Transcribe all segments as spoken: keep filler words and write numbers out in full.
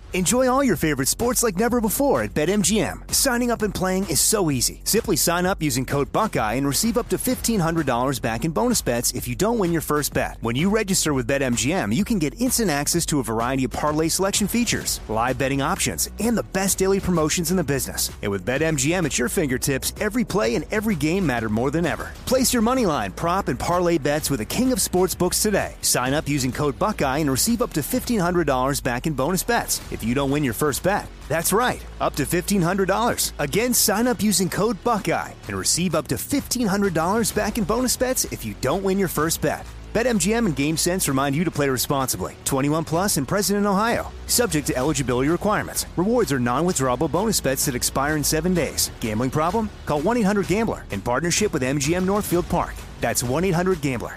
Enjoy all your favorite sports like never before at BetMGM. Signing up and playing is so easy. Simply sign up using code Buckeye and receive up to fifteen hundred dollars back in bonus bets if you don't win your first bet. When you register with BetMGM, you can get instant access to a variety of parlay selection features, live betting options, and the best daily promotions in the business. And with BetMGM at your fingertips, every play and every game matter more than ever. Place your moneyline, prop, and parlay bets with the king of sportsbooks today. Sign up using code Buckeye and receive up to fifteen hundred dollars back in bonus bets if you don't win your first bet. That's right, up to fifteen hundred dollars. Again, sign up using code Buckeye and receive up to fifteen hundred dollars back in bonus bets if you don't win your first bet. BetMGM and GameSense remind you to play responsibly. twenty-one plus and present in Ohio. Subject to eligibility requirements. Rewards are non-withdrawable bonus bets that expire in seven days. Gambling problem? Call one eight hundred gambler in partnership with M G M Northfield Park. That's one eight hundred gambler.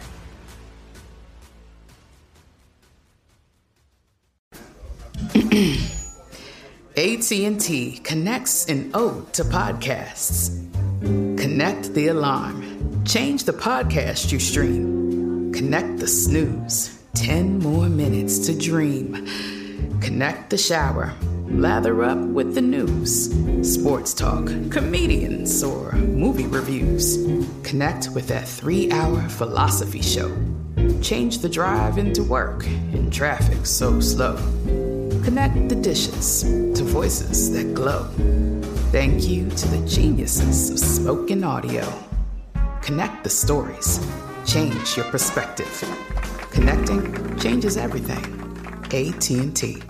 A T and T connects an ode to podcasts. Connect the alarm. Change the podcast you stream. Connect the snooze. Ten more minutes to dream. Connect the shower. Lather up with the news. Sports talk, comedians, or movie reviews. Connect with that three-hour philosophy show. Change the drive into work in traffic so slow. Connect the dishes to voices that glow. Thank you to the geniuses of spoken audio. Connect the stories. Change your perspective. Connecting changes everything. A T and T.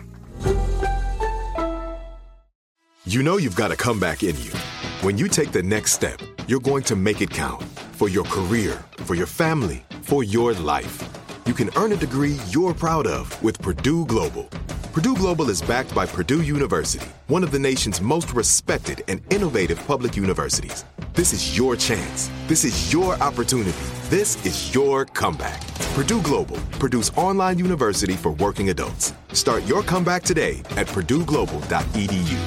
You know you've got a comeback in you. When you take the next step, you're going to make it count. For your career, for your family, for your life. You can earn a degree you're proud of with Purdue Global. Purdue Global is backed by Purdue University, one of the nation's most respected and innovative public universities. This is your chance. This is your opportunity. This is your comeback. Purdue Global, Purdue's online university for working adults. Start your comeback today at purdue global dot e d u.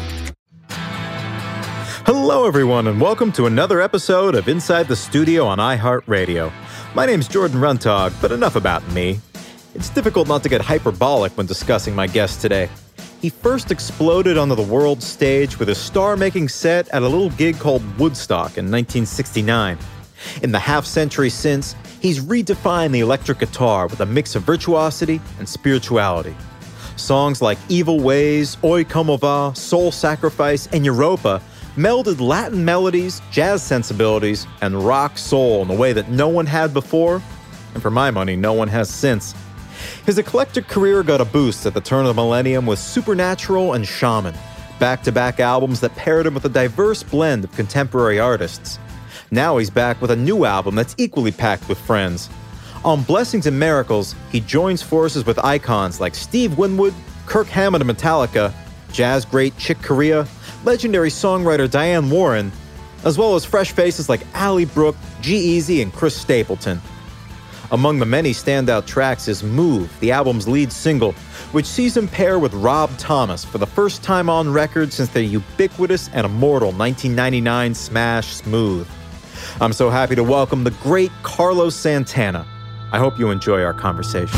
Hello, everyone, and welcome to another episode of Inside the Studio on iHeartRadio. My name's Jordan Runtagh, but enough about me. It's difficult not to get hyperbolic when discussing my guest today. He first exploded onto the world stage with a star-making set at a little gig called Woodstock in nineteen sixty-nine. In the half-century since, he's redefined the electric guitar with a mix of virtuosity and spirituality. Songs like Evil Ways, Oi Como Va, Soul Sacrifice, and Europa melded Latin melodies, jazz sensibilities, and rock soul in a way that no one had before, and for my money, no one has since. His eclectic career got a boost at the turn of the millennium with Supernatural and Shaman, back-to-back albums that paired him with a diverse blend of contemporary artists. Now he's back with a new album that's equally packed with friends. On Blessings and Miracles, he joins forces with icons like Steve Winwood, Kirk Hammett of Metallica, jazz great Chick Corea, legendary songwriter Diane Warren, as well as fresh faces like Ally Brooke, G-Eazy, and Chris Stapleton. Among the many standout tracks is Move, the album's lead single, which sees him pair with Rob Thomas for the first time on record since their ubiquitous and immortal nineteen ninety-nine smash Smooth. I'm so happy to welcome the great Carlos Santana. I hope you enjoy our conversation.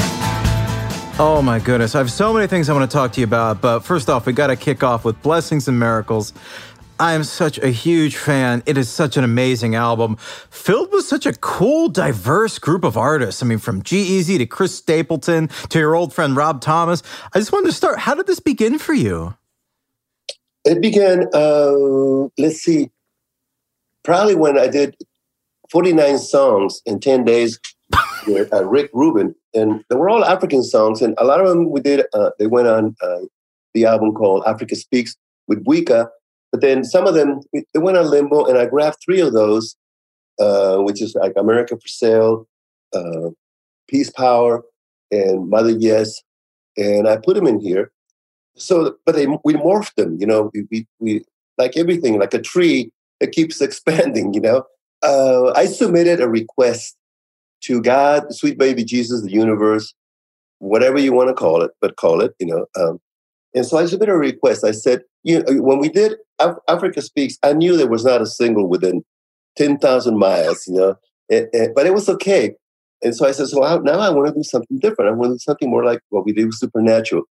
Oh my goodness, I have so many things I want to talk to you about, but first off, we got to kick off with Blessings and Miracles. I am such a huge fan. It is such an amazing album, filled with such a cool, diverse group of artists. I mean, from G-Eazy to Chris Stapleton to your old friend Rob Thomas. I just wanted to start, how did this begin for you? It began, uh, let's see, probably when I did forty-nine songs in ten days with uh, Rick Rubin. And they were all African songs. And a lot of them we did, uh, they went on uh, the album called Africa Speaks with Buika. But then some of them, they went on limbo, and I grabbed three of those, uh, which is like America for Sale, uh, Peace Power, and Mother Yes, and I put them in here. So, but they, we morphed them, you know, we, we, we like everything, like a tree that keeps expanding, you know. Uh, I submitted a request to God, sweet baby Jesus, the universe, whatever you want to call it, but call it, you know. Um, and so I submitted a request. I said, you know, when we did Af- Africa Speaks, I knew there was not a single within ten thousand miles, you know, and, and, but it was okay. And so I said, so I, now I want to do something different. I want to do something more like what we did with Supernatural.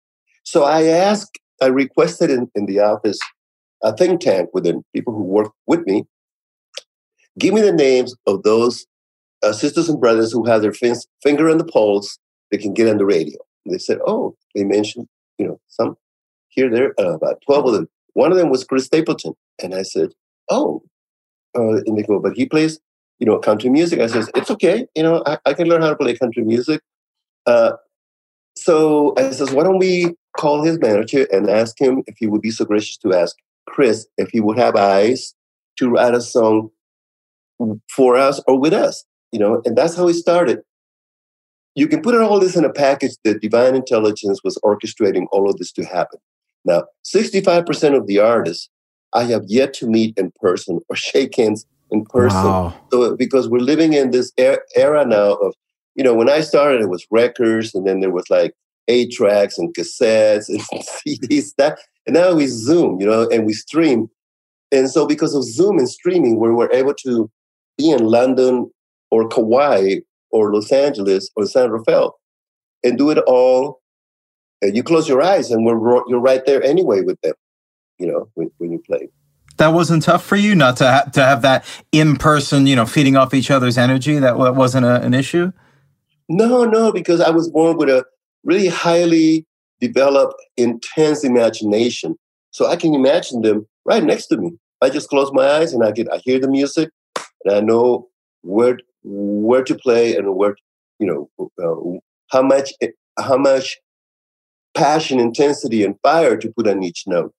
So I asked, I requested in, in the office a think tank with the people who work with me. Give me the names of those uh, sisters and brothers who have their fin- finger on the pulse that can get on the radio. And they said, oh, they mentioned, you know, some here, there, uh, about twelve of them. One of them was Chris Stapleton. And I said, oh, uh, and they go, but he plays, you know, country music. I says, it's okay. You know, I, I can learn how to play country music. Uh, so I says, why don't we call his manager and ask him if he would be so gracious to ask Chris if he would have eyes to write a song for us or with us, you know, and that's how it started. You can put all this in a package that Divine Intelligence was orchestrating all of this to happen. Now, sixty-five percent of the artists I have yet to meet in person or shake hands in person. Wow. So, because we're living in this era now of, you know, when I started, it was records, and then there was like eight tracks and cassettes and C Ds, that, and now we Zoom, you know, and we stream. And so because of Zoom and streaming, we were able to be in London or Kauai or Los Angeles or San Rafael and do it all. And you close your eyes and we're you're right there anyway with them, you know, when, when you play. That wasn't tough for you not to, ha- to have that in person, you know, feeding off each other's energy? That wasn't a, an issue? No, no, because I was born with a really highly developed, intense imagination. So I can imagine them right next to me. I just close my eyes and I get, I hear the music and I know where where to play and where, you know, uh, how much how much passion, intensity, and fire to put on each note.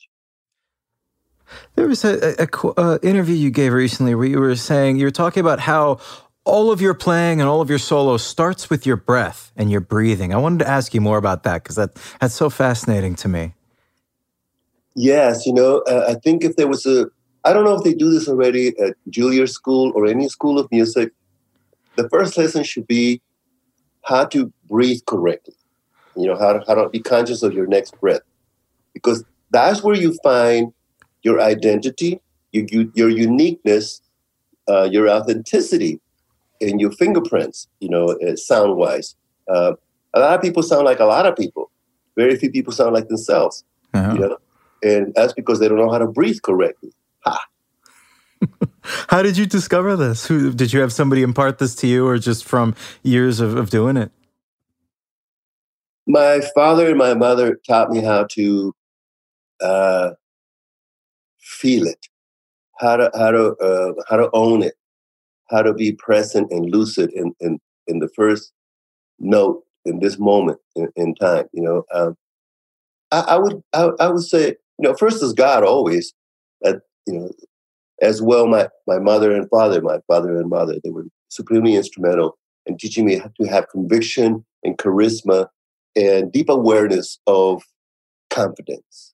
There was a, a, a uh, interview you gave recently where you were saying, you were talking about how all of your playing and all of your solos starts with your breath and your breathing. I wanted to ask you more about that because that, that's so fascinating to me. Yes, you know, uh, I think if there was a, I don't know if they do this already at Juilliard School or any school of music, the first lesson should be how to breathe correctly. You know, how to, how to be conscious of your next breath. Because that's where you find your identity, your, your uniqueness, uh, your authenticity, and your fingerprints, you know, sound-wise. Uh, a lot of people sound like a lot of people. Very few people sound like themselves, uh-huh. you know? And that's because they don't know how to breathe correctly. Ha! How did you discover this? Who, did you have somebody impart this to you or just from years of, of doing it? My father and my mother taught me how to uh, feel it, how to how to uh, how to own it, how to be present and lucid in in, in the first note in this moment in, in time. You know, um, I, I would I, I would say, you know, first is God always. That, you know, as well, my my mother and father, my father and mother, they were supremely instrumental in teaching me how to have conviction and charisma and deep awareness of confidence.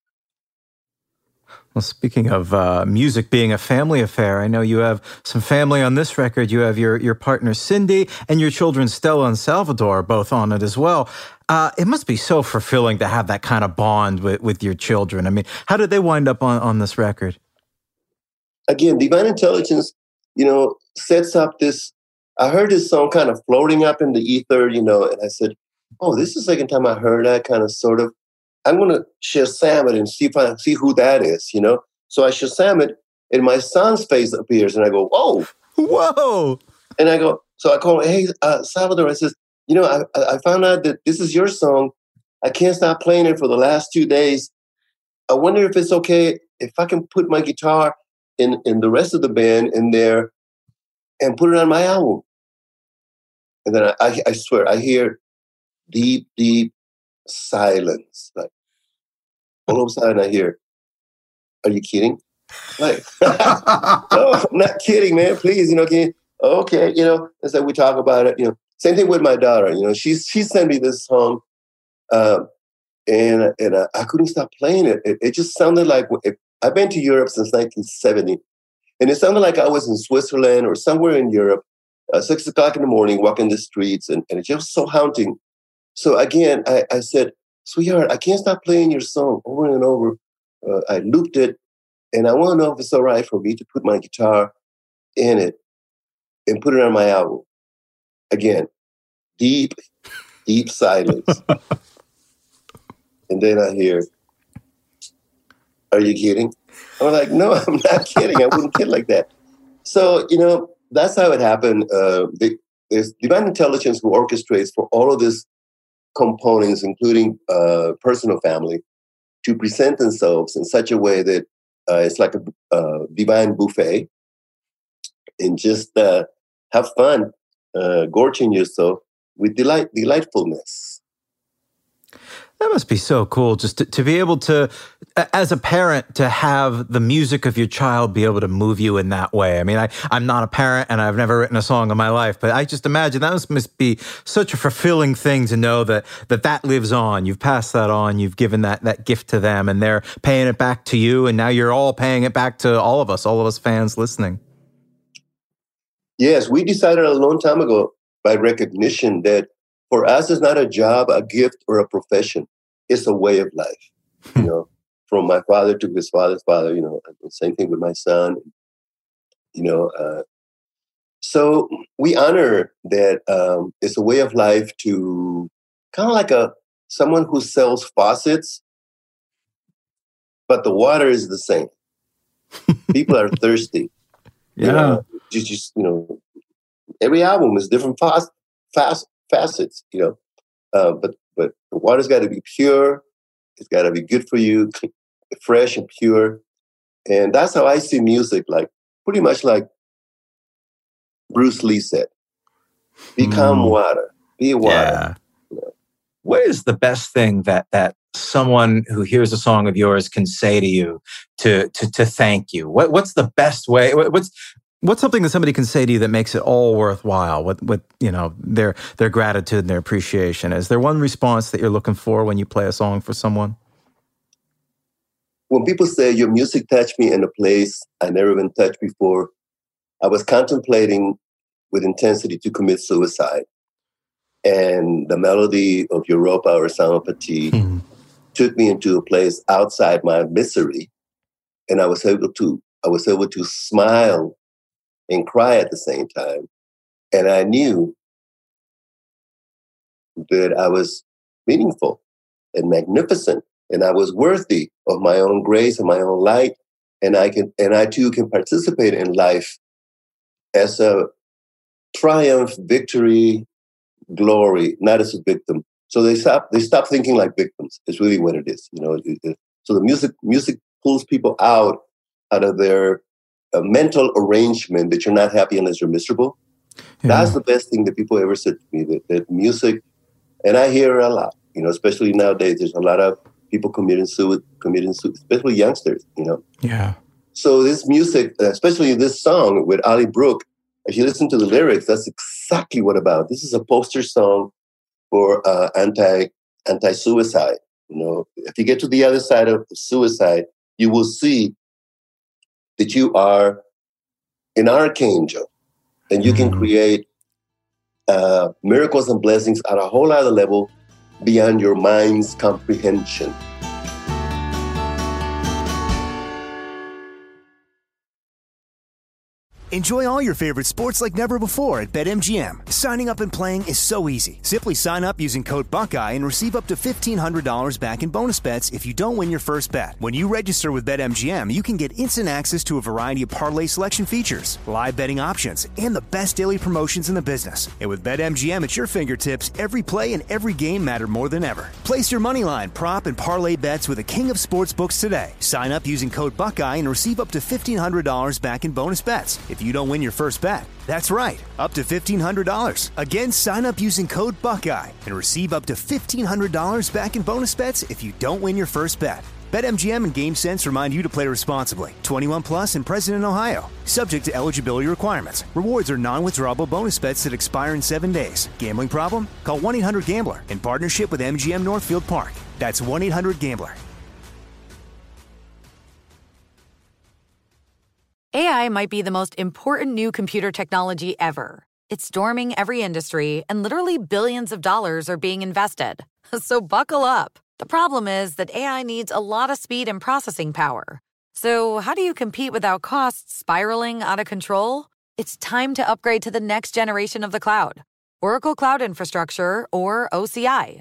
Well, speaking of uh, music being a family affair, I know you have some family on this record. You have your, your partner, Cindy, and your children, Stella and Salvador, both on it as well. Uh, it must be so fulfilling to have that kind of bond with, with your children. I mean, how did they wind up on, on this record? Again, Divine Intelligence, you know, sets up this. I heard this song kind of floating up in the ether, you know, and I said, oh, this is the second time I heard that kind of sort of. I'm going to Shazam it and see if I see who that is, you know? So I Shazam it, and my son's face appears, and I go, whoa. Whoa. And I go, so I call him, hey, uh, Salvador, I says, you know, I, I found out that this is your song. I can't stop playing it for the last two days. I wonder if it's okay if I can put my guitar in, in the rest of the band in there and put it on my album. And then I, I, I swear, I hear deep, deep silence. Like, all of a sudden I hear, are you kidding? Like, no, I'm not kidding, man. Please, you know, can you, okay, you know, and so we talk about it, you know. Same thing with my daughter, you know, she's, she sent me this song um, and and I, I couldn't stop playing it. It, it just sounded like, if, I've been to Europe since nineteen seventy, and it sounded like I was in Switzerland or somewhere in Europe, uh, six o'clock in the morning, walking the streets, and, and it just so haunting. So again, I, I said, sweetheart, I can't stop playing your song over and over. Uh, I looped it, and I want to know if it's all right for me to put my guitar in it and put it on my album. Again, deep, deep silence. And then I hear, "Are you kidding?" I'm like, "No, I'm not kidding. I wouldn't kid like that." So, you know, that's how it happened. Uh, the, there's divine intelligence who orchestrates for all of these components, including uh, personal family, to present themselves in such a way that uh, it's like a uh, divine buffet, and just uh, have fun, uh, gorging yourself with delight, delightfulness. That must be so cool, just to, to be able to, as a parent, to have the music of your child be able to move you in that way. I mean, I, I'm not a parent and I've never written a song in my life, but I just imagine that must, must be such a fulfilling thing to know that, that that lives on. You've passed that on, you've given that, that gift to them, and they're paying it back to you, and now you're all paying it back to all of us, all of us fans listening. Yes, we decided a long time ago by recognition that for us, it's not a job, a gift, or a profession. It's a way of life. You know, from my father to his father's father, you know, the same thing with my son. You know, uh, so we honor that um, it's a way of life to kind of like a someone who sells faucets, but the water is the same. People are thirsty. Yeah. You know, just, just, you know, every album is different fast, fast, facets, you know, uh, but but the water's got to be pure. It's got to be good for you, fresh and pure. And that's how I see music, like pretty much like Bruce Lee said, become mm. water, be water. Yeah. You know? What is the best thing that that someone who hears a song of yours can say to you to to to thank you? What what's the best way? What, what's What's something that somebody can say to you that makes it all worthwhile with, with you know, their their gratitude and their appreciation? Is there one response that you're looking for when you play a song for someone? When people say your music touched me in a place I never been touched before, I was contemplating with intensity to commit suicide. And the melody of Europa or Samapati mm-hmm. took me into a place outside my misery. And I was able to, I was able to smile and cry at the same time. And I knew that I was meaningful and magnificent, and I was worthy of my own grace and my own light. And I can, and I too can participate in life as a triumph, victory, glory, not as a victim. So they stop, they stop thinking like victims. It's really what it is, you know. It, it, so the music, music pulls people out, out of their a mental arrangement that you're not happy unless you're miserable. Yeah. That's the best thing that people ever said to me, that, that music, and I hear a lot, you know, especially nowadays, there's a lot of people committing suicide, committing suicide, especially youngsters, you know. Yeah. So this music, especially this song with Ali Brooke, if you listen to the lyrics, that's exactly what about. This is a poster song for uh, anti, anti-suicide. You know, if you get to the other side of suicide, you will see that you are an archangel, and you can create uh, miracles and blessings at a whole other level beyond your mind's comprehension. Enjoy all your favorite sports like never before at BetMGM. Signing up and playing is so easy. Simply sign up using code Buckeye and receive up to fifteen hundred dollars back in bonus bets if you don't win your first bet. When you register with BetMGM, you can get instant access to a variety of parlay selection features, live betting options, and the best daily promotions in the business. And with BetMGM at your fingertips, every play and every game matter more than ever. Place your moneyline, prop, and parlay bets with the king of sportsbooks today. Sign up using code Buckeye and receive up to fifteen hundred dollars back in bonus bets if you don't win your first bet. That's right, up to fifteen hundred dollars. Again, sign up using code Buckeye and receive up to fifteen hundred dollars back in bonus bets if you don't win your first bet. BetMGM and GameSense remind you to play responsibly. twenty-one plus and present in Ohio. Subject to eligibility requirements. Rewards are non-withdrawable bonus bets that expire in seven days. Gambling problem? Call one eight hundred gambler in partnership with M G M Northfield Park. That's one eight hundred gambler. A I might be the most important new computer technology ever. It's storming every industry, and literally billions of dollars are being invested. So buckle up. The problem is that A I needs a lot of speed and processing power. So how do you compete without costs spiraling out of control? It's time to upgrade to the next generation of the cloud, Oracle Cloud Infrastructure, or O C I.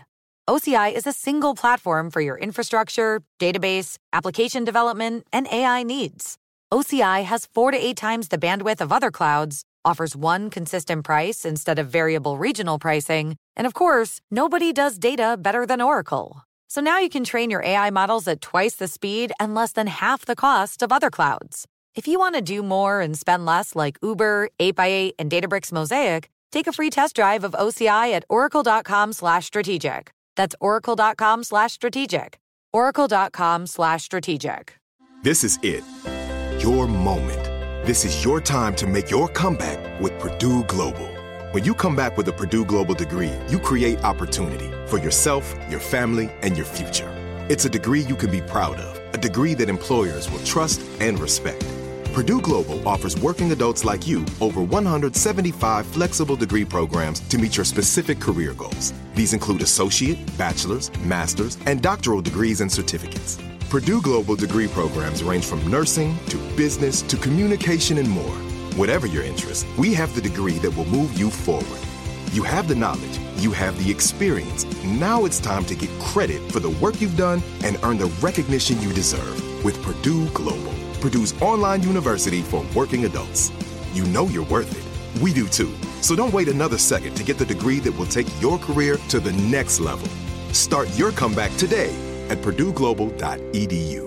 O C I is a single platform for your infrastructure, database, application development, and A I needs. O C I has four to eight times the bandwidth of other clouds, offers one consistent price instead of variable regional pricing, and of course, nobody does data better than Oracle. So now you can train your A I models at twice the speed and less than half the cost of other clouds. If you want to do more and spend less like Uber, eight by eight, and Databricks Mosaic, take a free test drive of O C I at oracle.com slash strategic. That's oracle.com slash strategic. oracle.com slash strategic. This is it. Your moment. This is your time to make your comeback with Purdue Global. When you come back with a Purdue Global degree, you create opportunity for yourself, your family, and your future. It's a degree you can be proud of, a degree that employers will trust and respect. Purdue Global offers working adults like you over one hundred seventy-five flexible degree programs to meet your specific career goals. These include associate, bachelor's, master's, and doctoral degrees and certificates. Purdue Global degree programs range from nursing to business to communication and more. Whatever your interest, we have the degree that will move you forward. You have the knowledge, you have the experience. Now it's time to get credit for the work you've done and earn the recognition you deserve with Purdue Global, Purdue's online university for working adults. You know you're worth it. We do too. So don't wait another second to get the degree that will take your career to the next level. Start your comeback today at purdue global dot e d u.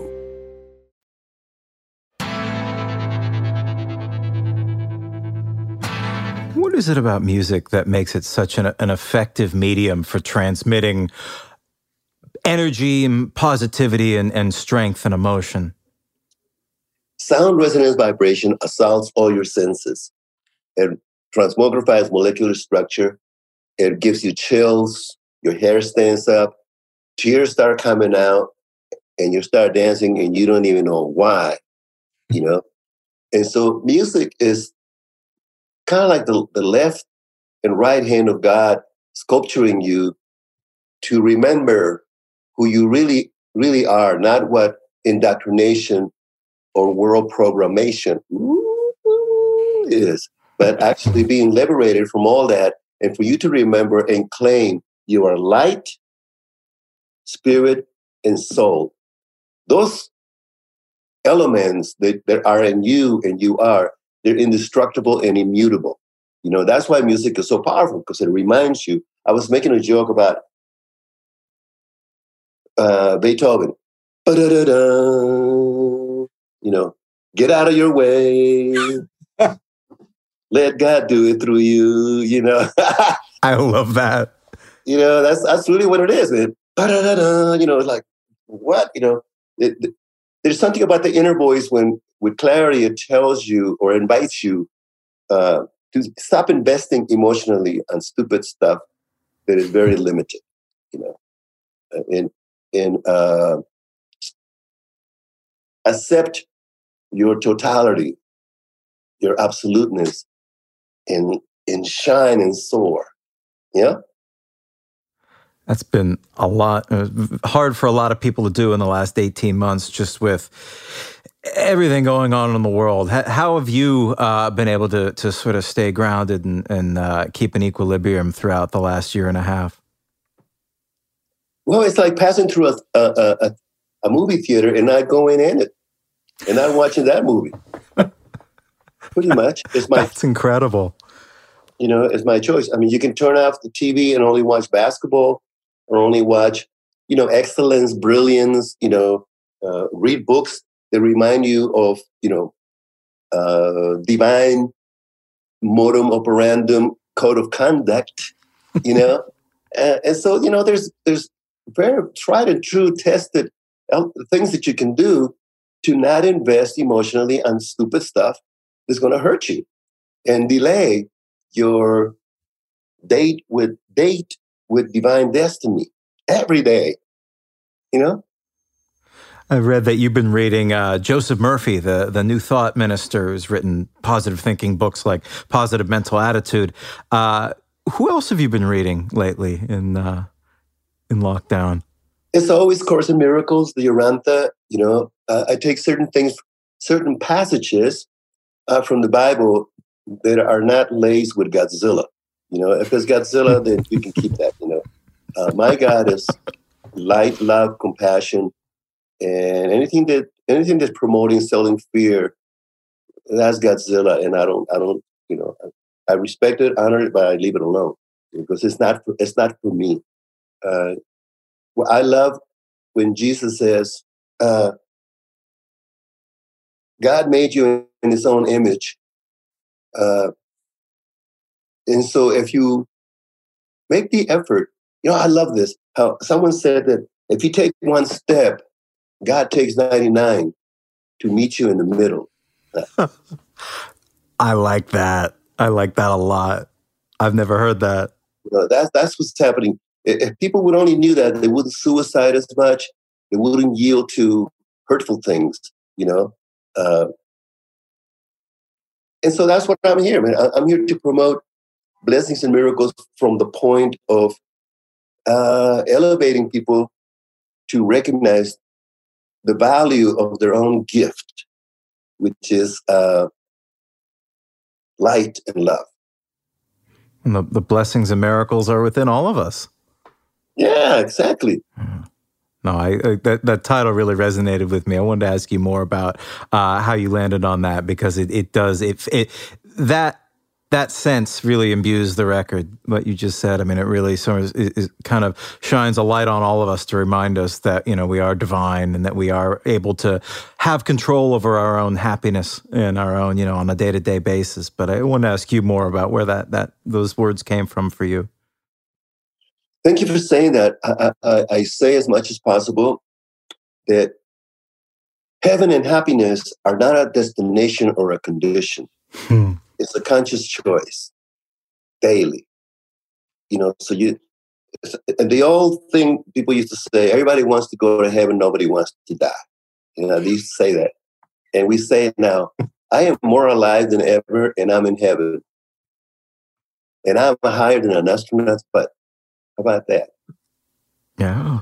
What is it about music that makes it such an, an effective medium for transmitting energy and positivity and, and strength and emotion? Sound resonance vibration assaults all your senses. It transmogrifies molecular structure. It gives you chills. Your hair stands up. Tears start coming out. And you start dancing and you don't even know why, you know? And so music is kind of like the, the left and right hand of God sculpturing you to remember who you really, really are, not what indoctrination or world programmation is, but actually being liberated from all that. And for you to remember and claim you are light, spirit, and soul. Those elements that, that are in you and you are, they're indestructible and immutable. You know, that's why music is so powerful, because it reminds you. I was making a joke about uh, Beethoven. Ba-da-da-da. You know, get out of your way. Let God do it through you, you know. I love that. You know, that's that's really what it is, man. Ba-da-da-da. You know, it's like, what? You know, it, it, there's something about the inner voice when, with clarity, it tells you or invites you uh, to stop investing emotionally on stupid stuff that is very limited, you know, and, and uh, accept your totality, your absoluteness, and, and shine and soar, yeah? That's been a lot, uh, hard for a lot of people to do in the last eighteen months, just with everything going on in the world. How have you uh, been able to to sort of stay grounded and, and uh, keep an equilibrium throughout the last year and a half? Well, it's like passing through a a, a, a movie theater and not going in it and not watching that movie. Pretty much. It's my, That's incredible. You know, it's my choice. I mean, you can turn off the T V and only watch basketball or only watch, you know, excellence, brilliance, you know, uh, read books that remind you of, you know, uh, divine modum operandum code of conduct, you know. and, and so, you know, there's there's very tried and true tested things that you can do to not invest emotionally on stupid stuff that's going to hurt you and delay your date with date with divine destiny every day, you know? I read that you've been reading uh, Joseph Murphy, the, the New Thought minister, who's written positive thinking books like Positive Mental Attitude. Uh, who else have you been reading lately in uh, in lockdown? It's always Course in Miracles, the Yorantha. You know, uh, I take certain things, certain passages uh, from the Bible that are not laced with Godzilla. You know, if there's Godzilla, then you can keep that, you know. Uh, my God is light, love, compassion, and anything that anything that's promoting, selling fear, that's Godzilla. And I don't, I don't, you know, I, I respect it, honor it, but I leave it alone because it's not, for, it's not for me. Uh, well, I love when Jesus says, uh, "God made you in His own image," uh, and so if you make the effort, you know, I love this. How someone said that if you take one step, God takes ninety-nine to meet you in the middle. I like that. I like that a lot. I've never heard that. You know, that's that's what's happening. If people would only knew that, they wouldn't suicide as much. They wouldn't yield to hurtful things. You know, uh, and so that's what I'm here, man. I'm here to promote blessings and miracles from the point of uh, elevating people to recognize the value of their own gift, which is uh, light and love. And the, the blessings and miracles are within all of us. Yeah, exactly. No, I, I that, that title really resonated with me. I wanted to ask you more about uh, how you landed on that, because it, it does, it, it that that sense really imbues the record, what you just said. I mean, it really sort of it, it kind of shines a light on all of us to remind us that, you know, we are divine and that we are able to have control over our own happiness and our own, you know, on a day-to-day basis. But I want to ask you more about where that that those words came from for you. Thank you for saying that. I, I, I say as much as possible that heaven and happiness are not a destination or a condition. Hmm. It's a conscious choice daily. You know, so you, and the old thing people used to say, everybody wants to go to heaven, nobody wants to die. You know, they used to say that. And we say it now, I am more alive than ever and I'm in heaven. And I'm higher than an astronaut's butt. How about that? Yeah.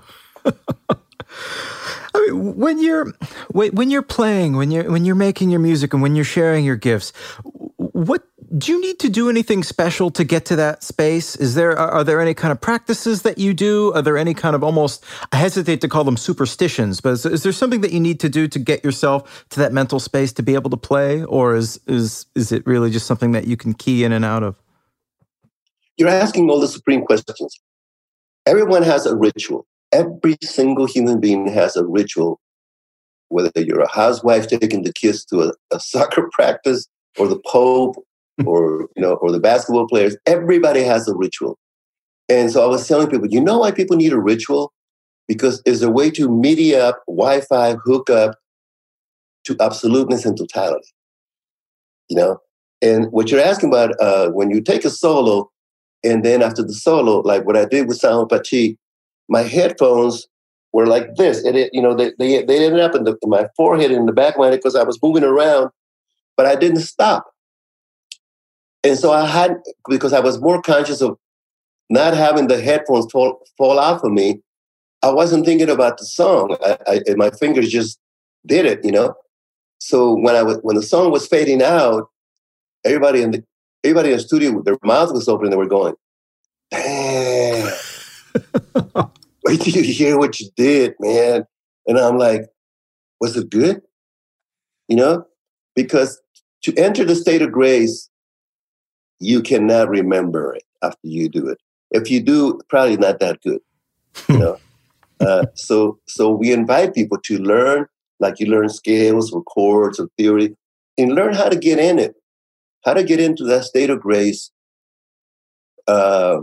I mean, when you're when you're playing, when you're when you're making your music, and when you're sharing your gifts, what do you need to do anything special to get to that space? Is there are, are there any kind of practices that you do? Are there any kind of almost, I hesitate to call them superstitions, but is, is there something that you need to do to get yourself to that mental space to be able to play, or is is is it really just something that you can key in and out of? You're asking all the supreme questions. Everyone has a ritual. Every single human being has a ritual, whether you're a housewife taking the kids to a, a soccer practice, or the Pope, or you know, or the basketball players. Everybody has a ritual. And so I was telling people, you know why people need a ritual? Because it's a way to MIDI up, Wi-Fi hook up to absoluteness and totality. You know? And what you're asking about, uh, when you take a solo, and then after the solo, like what I did with Saint Pachi, my headphones were like this. And it, you know, they, they, they ended up in, the, in my forehead and in the back of my head because I was moving around, but I didn't stop. And so I had, because I was more conscious of not having the headphones fall, fall off of me, I wasn't thinking about the song. I, I, and my fingers just did it, you know? So when I was, when the song was fading out, everybody in the, everybody in the studio, their mouth was open and they were going, damn. Wait till you hear what you did, man. And I'm like, was it good? You know? Because to enter the state of grace, you cannot remember it after you do it. If you do, probably not that good. You know? uh, so so we invite people to learn, like you learn scales or chords or theory, and learn how to get in it, how to get into that state of grace. Uh,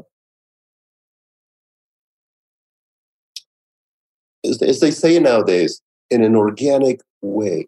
as, as they say nowadays, in an organic way.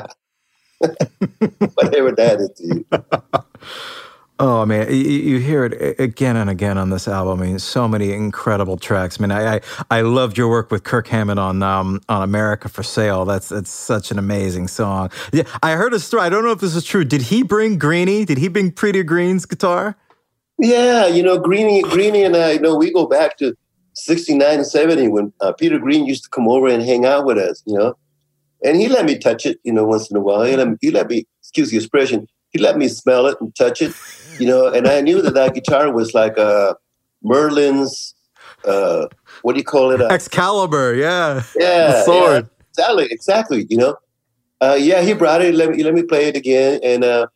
Whatever that is to you. Oh, man, you, you hear it again and again on this album. I mean, so many incredible tracks. I mean, I I, I loved your work with Kirk Hammett on um, on America for Sale. That's that's such an amazing song. Yeah, I heard a story. I don't know if this is true. Did he bring Greenie? Did he bring Peter Green's guitar? Yeah, you know, Greenie, Greenie and I, you know, we go back to sixty-nine and seventy when uh, Peter Green used to come over and hang out with us, you know. And he let me touch it, you know, once in a while. He let me, he let me excuse the expression, he let me smell it and touch it, you know. And I knew that that guitar was like uh, Merlin's uh, what do you call it? Uh, Excalibur, yeah. Yeah. The sword. Yeah, exactly, exactly, you know. Uh, yeah, he brought it. Let me, let me play it again. And, uh,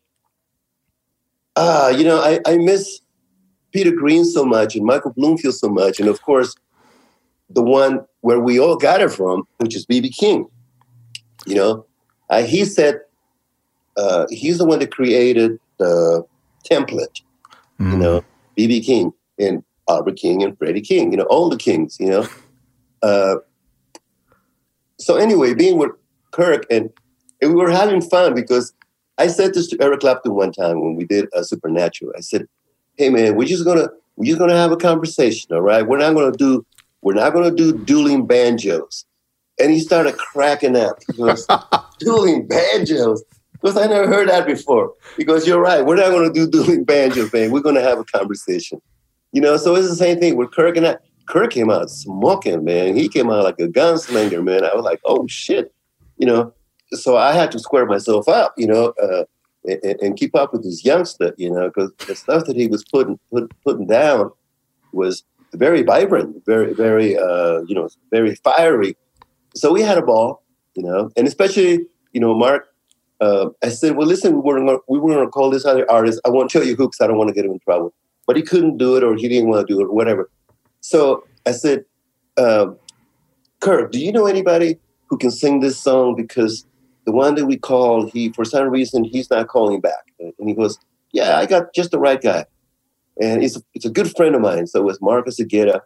uh, you know, I, I miss Peter Green so much and Michael Bloomfield so much. And, of course, the one where we all got it from, which is B B King. You know, uh, he said uh, he's the one that created the template, mm. you know, B B King and Albert King and Freddie King, you know, all the Kings, you know. Uh, so anyway, being with Kirk, and, and we were having fun because I said this to Eric Clapton one time when we did uh, Supernatural. I said, hey, man, we're just going to we're just gonna have a conversation, all right? We're not going to do We're not going to do dueling banjos. And he started cracking up. He goes, dueling banjos? Because I never heard that before. Because you're right. We're not going to do dueling banjos, man. We're going to have a conversation. You know, so it's the same thing with Kirk and I. Kirk came out smoking, man. He came out like a gunslinger, man. I was like, oh, shit. You know, so I had to square myself up, you know, uh, and, and keep up with this youngster, you know, because the stuff that he was putting put, putting down was very vibrant, very, very, uh, you know, very fiery. So we had a ball, you know, and especially, you know, Mark, uh, I said, well, listen, we weren't gonna, we were going to call this other artist. I won't tell you who because I don't want to get him in trouble. But he couldn't do it or he didn't want to do it or whatever. So I said, um, Kirk, do you know anybody who can sing this song? Because the one that we called, he, for some reason, he's not calling back. And he goes, yeah, I got just the right guy. And it's a, it's a good friend of mine. So it's Marcus Aguirre.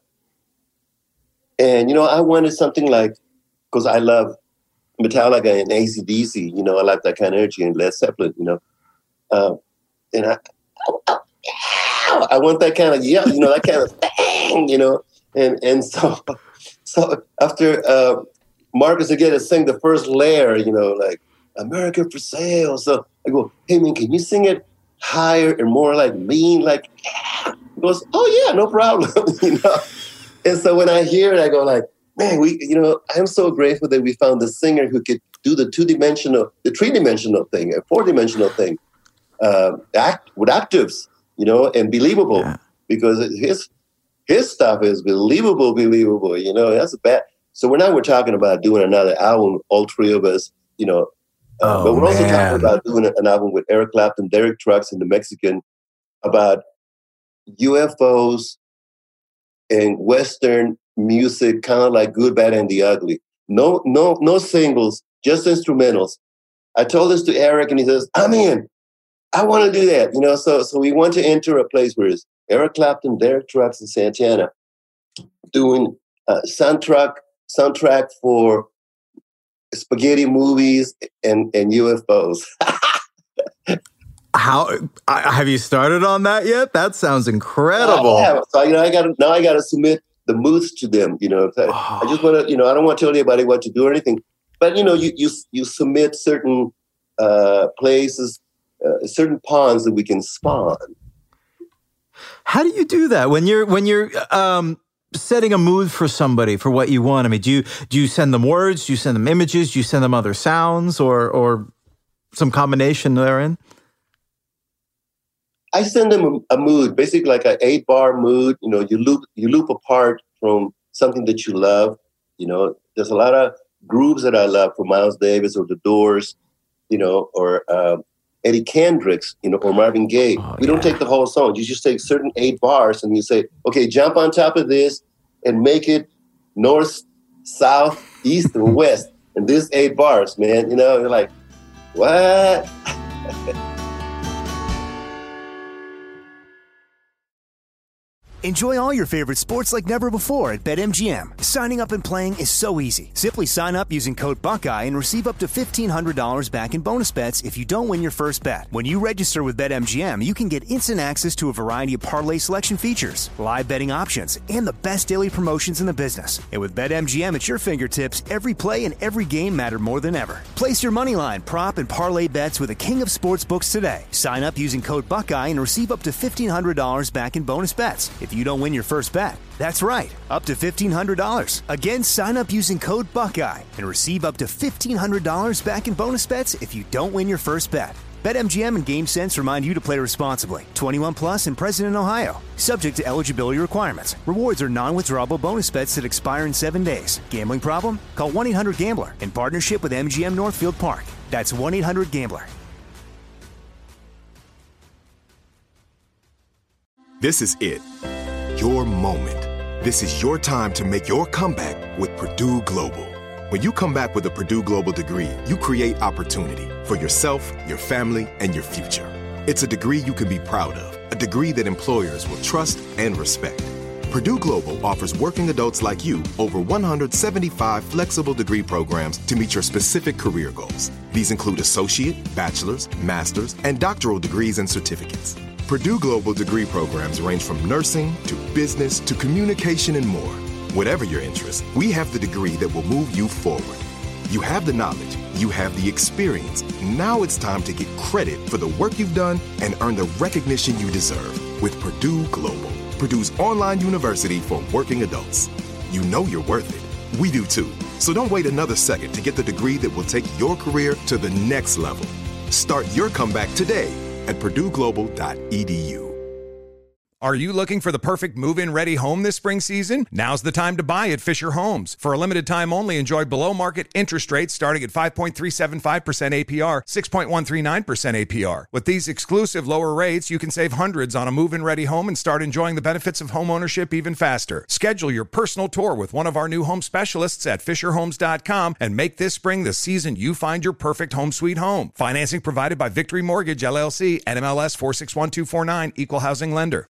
And, you know, I wanted something like, because I love Metallica and A C D C, you know, I like that kind of energy, and Led Zeppelin, you know. Um, and I, I, I want that kind of, yeah, you know, that kind of bang, you know. And and so so after uh, Marcus Aguirre sang the first layer, you know, like, America for Sale. So I go, hey, man, can you sing it higher and more like mean, like, he goes, oh yeah, no problem, you know. And so when I hear it, I go like, man, we, you know, I'm so grateful that we found the singer who could do the two-dimensional, the three-dimensional thing, a four-dimensional thing, uh, act with octaves, you know, and believable, yeah. Because his his stuff is believable, believable, you know. That's a bad. So we're now we're talking about doing another album, all three of us, you know. Uh, oh, but we're man. also talking about doing an album with Eric Clapton, Derek Trucks, and the Mexican about U F Os and Western music, kind of like Good, Bad, and the Ugly. No, no, no singles, just instrumentals. I told this to Eric, and he says, "I'm in. I want to do that." You know, so so we want to enter a place where it's Eric Clapton, Derek Trucks, and Santana doing uh, soundtrack soundtrack for spaghetti movies and, and U F Os. How uh, have you started on that yet? That sounds incredible. I so you know, I got now I got to submit the moods to them. You know, I, oh. I just want to, you know, I don't want to tell anybody what to do or anything, but you know, you you you submit certain uh, places, uh, certain ponds that we can spawn. How do you do that when you're when you're um, setting a mood for somebody for what you want? I mean, do you do you send them words? Do you send them images? Do you send them other sounds or or some combination therein? I send them a, a mood, basically like an eight bar mood. You know, you loop you loop apart from something that you love. You know, there's a lot of grooves that I love from Miles Davis or The Doors, you know, or uh, Eddie Kendricks, you know, or Marvin Gaye. Oh, we yeah. don't take the whole song. You just take certain eight bars and you say, okay, jump on top of this and make it north, south, east, and west. And this eight bars, man, you know, you're like, what? Enjoy all your favorite sports like never before at BetMGM. Signing up and playing is so easy. Simply sign up using code Buckeye and receive up to fifteen hundred dollars back in bonus bets if you don't win your first bet. When you register with BetMGM, you can get instant access to a variety of parlay selection features, live betting options, and the best daily promotions in the business. And with BetMGM at your fingertips, every play and every game matter more than ever. Place your moneyline, prop, and parlay bets with the king of sportsbooks today. Sign up using code Buckeye and receive up to fifteen hundred dollars back in bonus bets if you don't win your first bet. That's right, up to fifteen hundred dollars. Again, sign up using code Buckeye and receive up to fifteen hundred dollars back in bonus bets if you don't win your first bet. BetMGM and GameSense remind you to play responsibly. twenty-one plus and present in Ohio. Subject to eligibility requirements. Rewards are non-withdrawable bonus bets that expire in seven days. Gambling problem? Call one eight hundred gambler in partnership with M G M Northfield Park. That's one eight hundred gambler. This is it. Your moment. This is your time to make your comeback with Purdue Global. When you come back with a Purdue Global degree, you create opportunity for yourself, your family, and your future. It's a degree you can be proud of, a degree that employers will trust and respect. Purdue Global offers working adults like you over one hundred seventy-five flexible degree programs to meet your specific career goals. These include associate, bachelor's, master's, and doctoral degrees and certificates. Purdue Global degree programs range from nursing to business to communication and more. Whatever your interest, we have the degree that will move you forward. You have the knowledge, you have the experience. Now it's time to get credit for the work you've done and earn the recognition you deserve with Purdue Global, Purdue's online university for working adults. You know you're worth it. We do too. So don't wait another second to get the degree that will take your career to the next level. Start your comeback today at purdue global dot e d u. Are you looking for the perfect move-in ready home this spring season? Now's the time to buy at Fisher Homes. For a limited time only, enjoy below-market interest rates starting at five point three seven five percent A P R, six point one three nine percent A P R. With these exclusive lower rates, you can save hundreds on a move-in ready home and start enjoying the benefits of homeownership even faster. Schedule your personal tour with one of our new home specialists at fisher homes dot com and make this spring the season you find your perfect home sweet home. Financing provided by Victory Mortgage, L L C, N M L S four six one two four nine, Equal Housing Lender.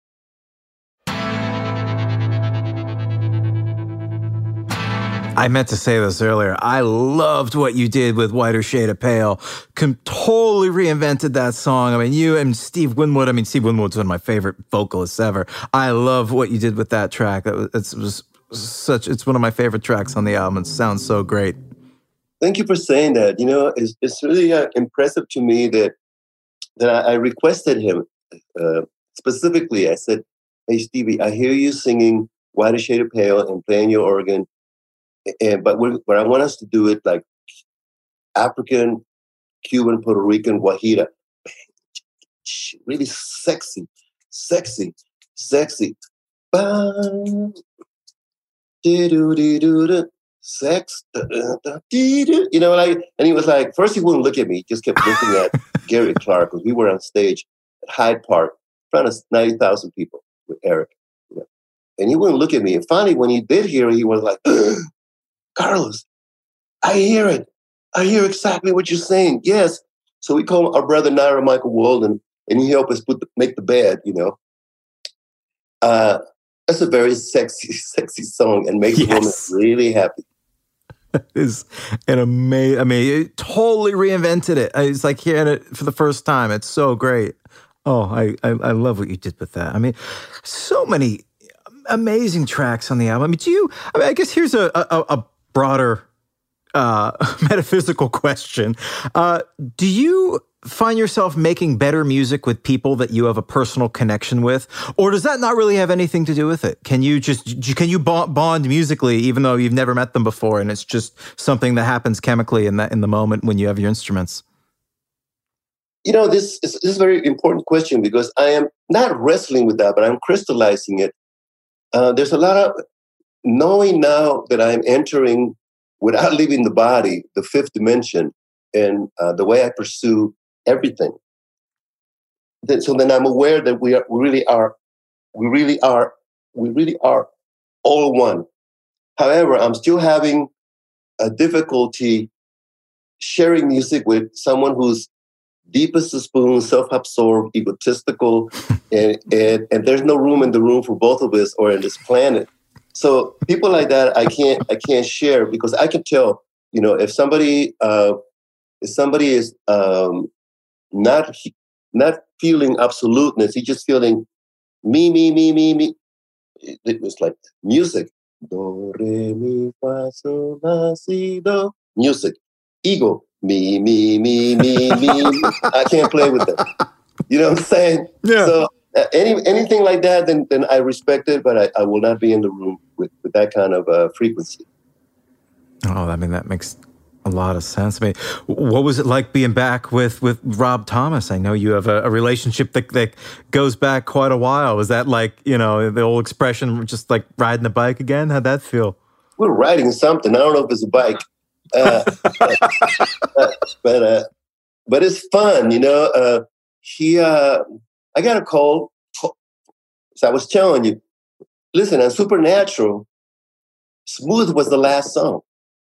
I meant to say this earlier. I loved what you did with Whiter Shade of Pale. Com- totally reinvented that song. I mean, you and Steve Winwood. I mean, Steve Winwood's one of my favorite vocalists ever. I love what you did with that track. That was, it was such. It's one of my favorite tracks on the album. It sounds so great. Thank you for saying that. You know, it's, it's really uh, impressive to me that that I, I requested him uh, specifically. I said, "Hey, Stevie, I hear you singing Whiter Shade of Pale and playing your organ. And, but what I want us to do it like African, Cuban, Puerto Rican, Guajira. Really sexy, sexy, sexy. Sex. You know, like, and he was like, first he wouldn't look at me. He just kept looking at Gary Clark because we were on stage at Hyde Park in front of ninety thousand people with Eric. You know? And he wouldn't look at me. And finally, when he did hear it, he was like, Carlos, I hear it. I hear exactly what you're saying. Yes. So we called our brother Naira Michael Walden, and he helped us put the, make the bed, you know. Uh, that's a very sexy, sexy song and makes yes. a woman really happy. It is an amazing, I mean, it totally reinvented it. It's like hearing it for the first time. It's so great. Oh, I, I, I love what you did with that. I mean, so many amazing tracks on the album. I mean, do you, I mean, I guess here's a, a, a broader uh, metaphysical question. Uh, do you find yourself making better music with people that you have a personal connection with? Or does that not really have anything to do with it? Can you just, can you bond musically even though you've never met them before and it's just something that happens chemically in that in the moment when you have your instruments? You know, this is, this is a very important question because I am not wrestling with that, but I'm crystallizing it. Uh, there's a lot of knowing now that I'm entering, without leaving the body, the fifth dimension and uh, the way I pursue everything. Then, so then I'm aware that we are, we really are, we really are, we really are all one. However, I'm still having a difficulty sharing music with someone who's deep as a spoon, self-absorbed, egotistical, and, and and there's no room in the room for both of us or in this planet. So people like that, I can't I can't share because I can tell, you know, if somebody uh, if somebody is um, not not feeling absoluteness, he's just feeling me, me, me, me, me. It was like music. Do, re, mi, fa, sol, la, si, do. Music. Ego. Me, me, me, me, me. I can't play with them. You know what I'm saying? Yeah. So uh, any anything like that, then then I respect it, but I, I will not be in the room with, with that kind of uh, frequency. Oh, I mean, that makes a lot of sense. I mean, what was it like being back with, with Rob Thomas? I know you have a, a relationship that, that goes back quite a while. Was that like, you know, the old expression, just like riding a bike again? How'd that feel? We're riding something. I don't know if it's a bike, uh, but but, uh, but it's fun, you know. Uh, he, uh, I got a call. So I was telling you, listen, on Supernatural, Smooth was the last song.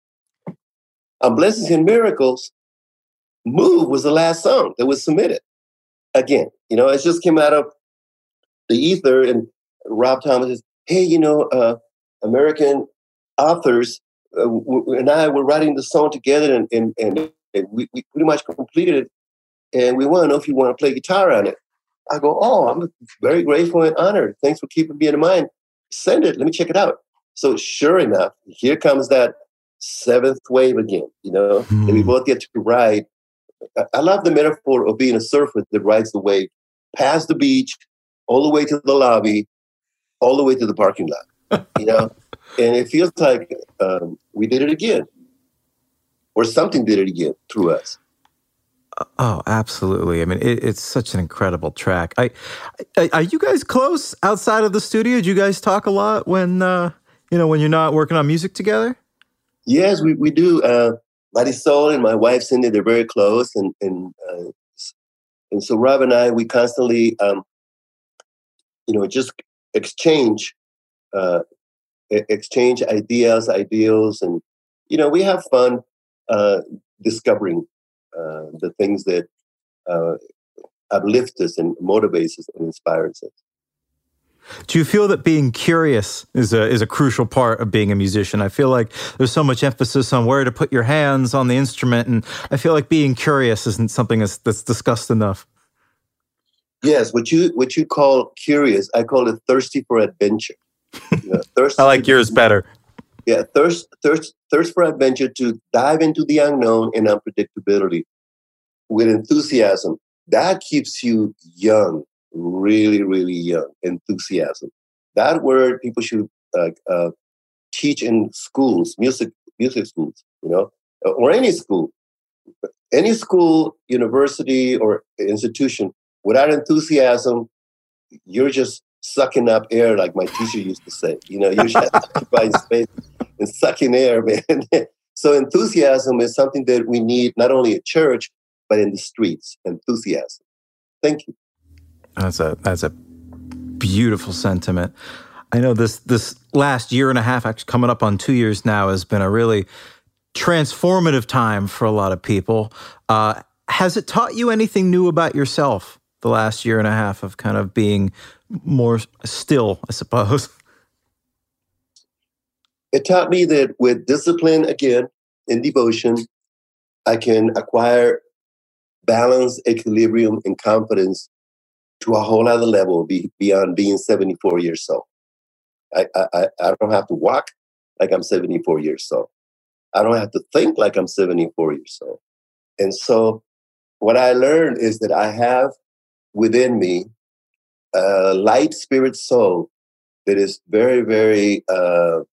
On Blessings and Miracles, Move was the last song that was submitted. Again, you know, it just came out of the ether, and Rob Thomas says, hey, you know, uh, American authors uh, w- and I were writing the song together, and, and, and we, we pretty much completed it, and we want to know if you want to play guitar on it. I go, oh, I'm very grateful and honored. Thanks for keeping me in mind. Send it. Let me check it out. So sure enough, here comes that seventh wave again, you know, mm. and we both get to ride. I love the metaphor of being a surfer that rides the wave past the beach, all the way to the lobby, all the way to the parking lot, you know, and it feels like um, we did it again, or something did it again through us. Oh, absolutely. I mean, it, it's such an incredible track. I, I, are you guys close outside of the studio? Do you guys talk a lot when, uh, you know, when you're not working on music together? Yes, we, we do. Uh, Marisol and my wife, Cindy, they're very close. And and uh, and so Rob and I, we constantly, um, you know, just exchange, uh, exchange ideas, ideals. And, you know, we have fun uh, discovering uh, the things that uh, uplift us and motivates us and inspires us. Do you feel that being curious is a is a crucial part of being a musician? I feel like there's so much emphasis on where to put your hands on the instrument, and I feel like being curious isn't something that's, that's discussed enough. Yes, what you what you call curious, I call it thirsty for adventure. You know, thirsty I like yours better. Yeah, thirst, thirst, thirst for adventure, to dive into the unknown and unpredictability with enthusiasm. That keeps you young. Really, really young. Enthusiasm. That word people should uh, uh, teach in schools, music music schools, you know, or any school. Any school, university, or institution, without enthusiasm, you're just sucking up air, like my teacher used to say. You know, you're just occupying space and sucking air, man. So enthusiasm is something that we need not only at church, but in the streets. Enthusiasm. Thank you. That's a that's a beautiful sentiment. I know this this last year and a half, actually coming up on two years now, has been a really transformative time for a lot of people. Uh, has it taught you anything new about yourself, the last year and a half of kind of being more still, I suppose? It taught me that with discipline, again, in devotion, I can acquire balance, equilibrium, and confidence to a whole other level be, beyond being seventy-four years old. I, I, I don't have to walk like I'm seventy-four years old. I don't have to think like I'm seventy-four years old. And so what I learned is that I have within me a light spirit soul that is very, very uh,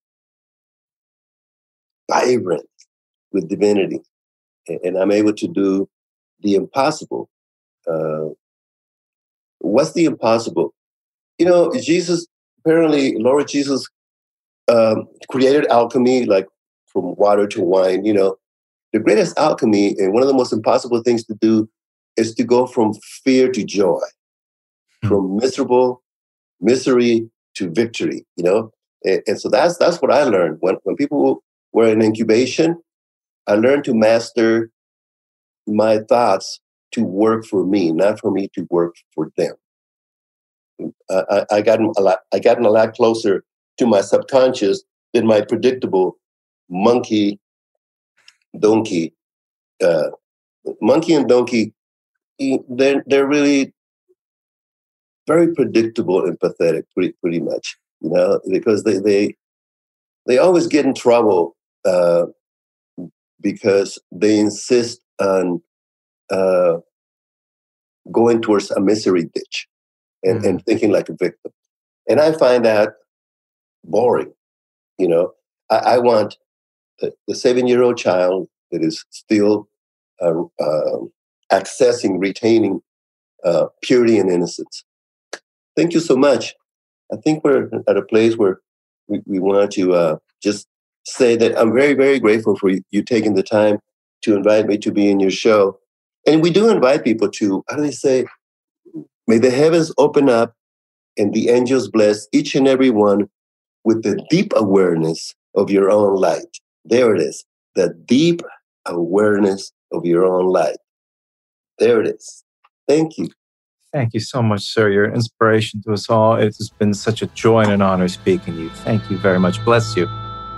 vibrant with divinity. And I'm able to do the impossible. Uh, what's the impossible? You know, Jesus, apparently, Lord Jesus um, created alchemy, like from water to wine. You know, the greatest alchemy and one of the most impossible things to do is to go from fear to joy, mm-hmm. from miserable misery to victory. You know, and, and so that's that's what I learned when when people were in incubation. I learned to master my thoughts to work for me, not for me to work for them. Uh, I, I gotten a lot. I gotten a lot closer to my subconscious than my predictable monkey, donkey, uh, monkey and donkey. They're they're really very predictable and pathetic, pretty pretty much, you know, because they they they always get in trouble uh, because they insist on uh, going towards a misery ditch. And, mm. and thinking like a victim. And I find that boring. You know, I, I want the, the seven-year-old child that is still uh, uh, accessing, retaining uh, purity and innocence. Thank you so much. I think we're at a place where we, we want to uh, just say that I'm very, very grateful for you, you taking the time to invite me to be in your show. And we do invite people to, how do they say, may the heavens open up and the angels bless each and every one with the deep awareness of your own light. There it is, the deep awareness of your own light. There it is. Thank you. Thank you so much, sir. You're an inspiration to us all. It has been such a joy and an honor speaking to you. Thank you very much. Bless you.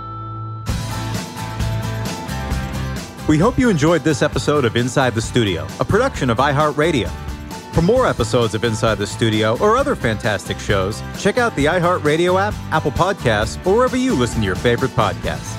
We hope you enjoyed this episode of Inside the Studio, a production of iHeartRadio. For more episodes of Inside the Studio or other fantastic shows, check out the iHeartRadio app, Apple Podcasts, or wherever you listen to your favorite podcasts.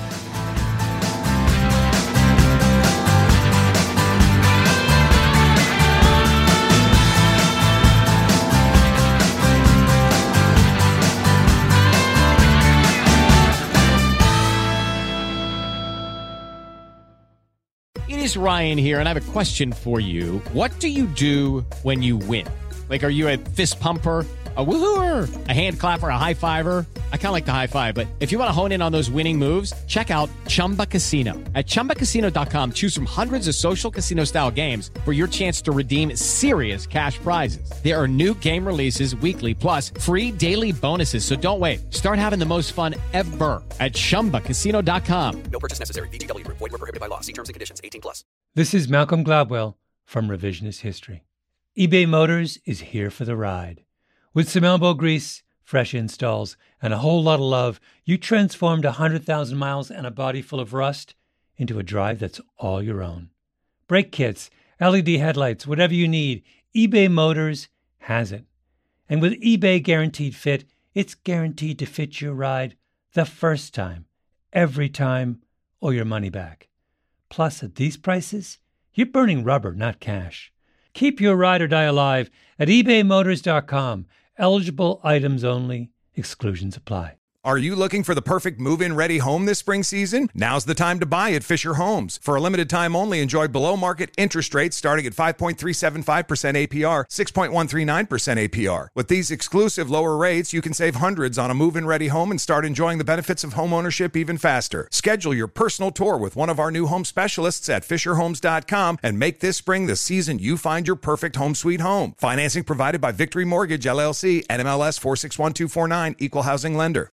It is Ryan here, and I have a question for you. What do you do when you win? Like, are you a fist pumper, a woohooer, a hand clapper, a high fiver? I kind of like the high five, but if you want to hone in on those winning moves, check out Chumba Casino. At Chumba Casino dot com, choose from hundreds of social casino-style games for your chance to redeem serious cash prizes. There are new game releases weekly, plus free daily bonuses. So don't wait. Start having the most fun ever at Chumba Casino dot com. No purchase necessary. V G W. Void where prohibited by law. See terms and conditions. eighteen plus. This is Malcolm Gladwell from Revisionist History. eBay Motors is here for the ride. With some elbow grease, fresh installs, and a whole lot of love, you transformed one hundred thousand miles and a body full of rust into a drive that's all your own. Brake kits, L E D headlights, whatever you need, eBay Motors has it. And with eBay Guaranteed Fit, it's guaranteed to fit your ride the first time, every time, or your money back. Plus, at these prices, you're burning rubber, not cash. Keep your ride or die alive at ebay motors dot com. Eligible items only. Exclusions apply. Are you looking for the perfect move-in ready home this spring season? Now's the time to buy at Fisher Homes. For a limited time only, enjoy below-market interest rates starting at five point three seven five percent A P R, six point one three nine percent A P R. With these exclusive lower rates, you can save hundreds on a move-in ready home and start enjoying the benefits of homeownership even faster. Schedule your personal tour with one of our new home specialists at fisher homes dot com and make this spring the season you find your perfect home sweet home. Financing provided by Victory Mortgage, L L C, N M L S four six one two four nine, Equal Housing Lender.